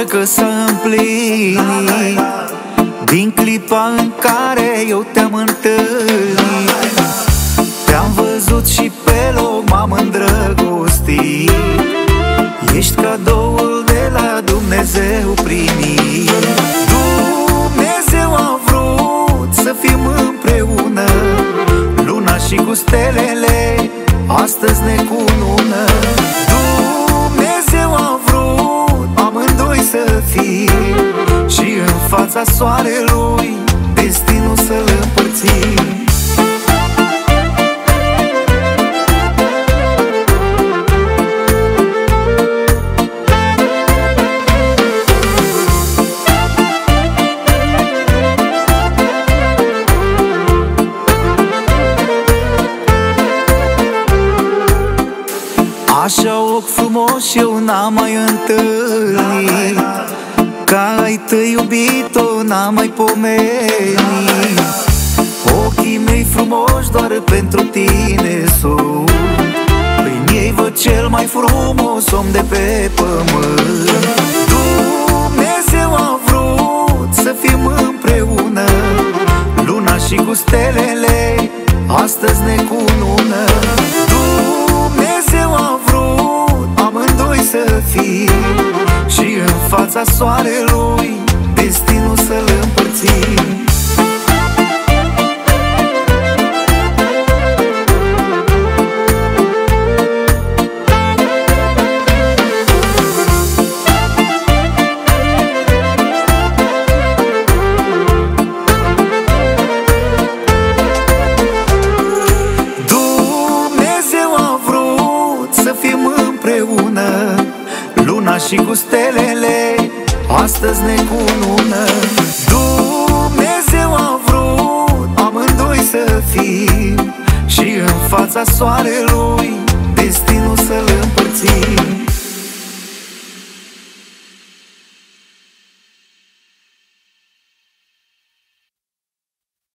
că s-a împlinit din clipa în care eu te-am întâlnit. Te-am văzut și pe loc m-am îndrăgostit. Ești cadoul de la Dumnezeu primit. Dumnezeu a vrut să fim împreună. Luna și cu stelele astăzi ne cunună. Dumnezeu a vrut amândoi să fim și în fața soarelui destinul să-l împărțim. Așa ochi frumoși eu n-am mai întâlnit, ca ai tăi iubito n-am mai pomenit. Ochii mei frumoși doar pentru tine sunt, prin ei văd cel mai frumos om de pe pământ. Dumnezeu a vrut să fim împreună. Luna și cu stelele astăzi ne cunună. Dumnezeu a vrut amândoi să fim și în fața soarelui destinul să-l împărțim. Luna și cu stelele astăzi ne cunună. Dumnezeu a vrut amândoi să fim și în fața soarelui destinul să-l împărțim.